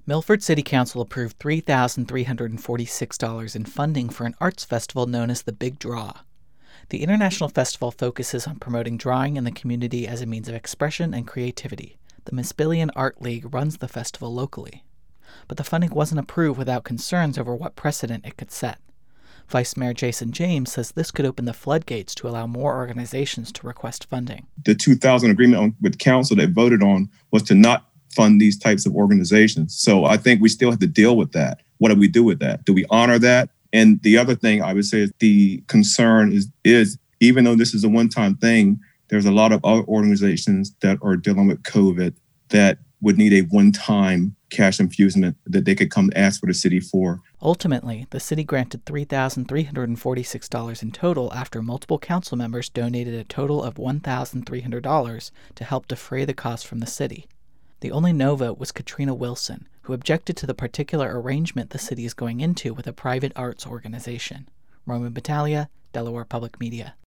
Milford City Council approved $3,346 in funding for an arts festival known as the Big Draw. The international festival focuses on promoting drawing in the community as a means of expression and creativity. The Misbillion Art League runs the festival locally. But the funding wasn't approved without concerns over what precedent it could set. Vice Mayor Jason James says this could open the floodgates to allow more organizations to request funding. The 2000 agreement with council that voted on was to not fund these types of organizations. So I think we still have to deal with that. What do we do with that? Do we honor that? And the other thing I would say is the concern is even though this is a one-time thing, there's a lot of other organizations that are dealing with COVID that would need a one-time cash infusion that they could come ask for the city for. Ultimately, the city granted $3,346 in total after multiple council members donated a total of $1,300 to help defray the cost from the city. The only no vote was Katrina Wilson, who objected to the particular arrangement the city is going into with a private arts organization. Roman Battaglia, Delaware Public Media.